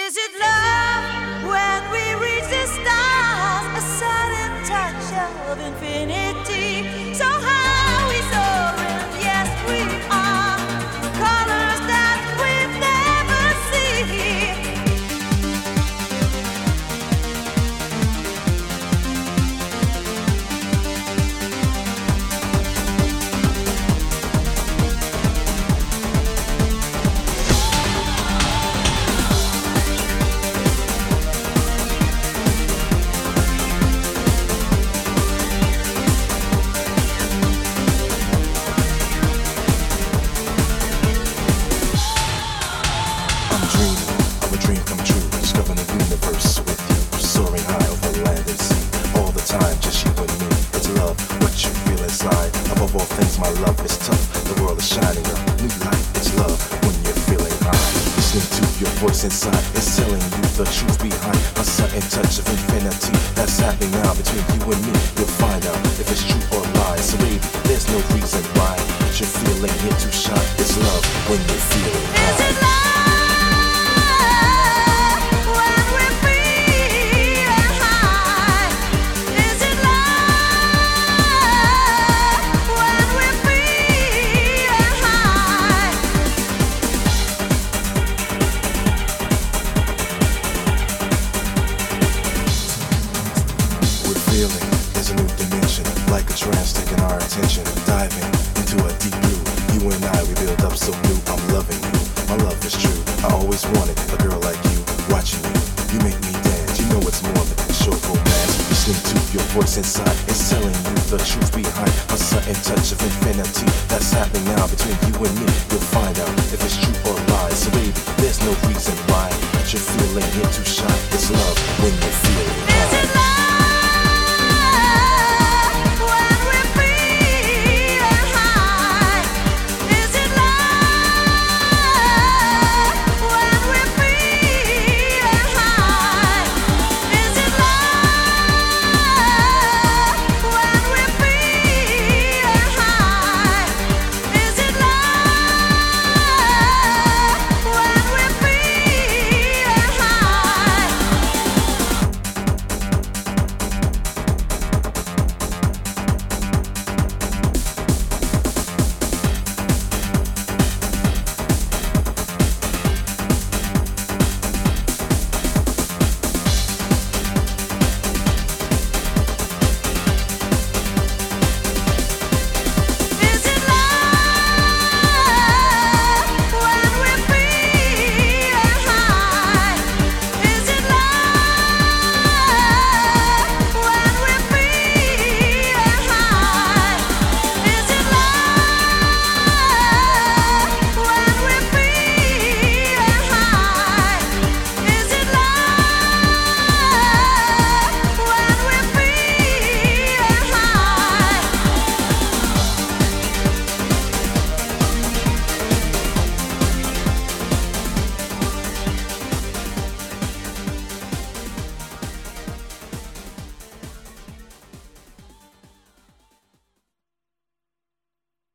Is it love when we reach the stars? A sudden touch of infinity. So high we soar, and yes we are. Colors that we've never seen. My love is tough, the world is shining a new light. It's love when you're feeling high. Listening to your voice inside, it's telling you the truth behind a sudden touch of infinity that's happening now between you and me. You'll find out if it's true or lie. So baby, there's no reason why you're feeling here to shine. It's love when you're feeling high. Is it love? There's a new dimension, like a trance taking our attention. Diving into a deep blue. You and I, we build up so new. I'm loving you, my love is true. I always wanted a girl like you. Watching you, you make me dance. You know it's more than a short romance. Listening to your voice inside, it's telling you the truth behind a sudden touch of infinity that's happening now between you and me. You'll find out if it's true or lie. So baby, there's no reason why you're feeling here to shine. It's love when you're feeling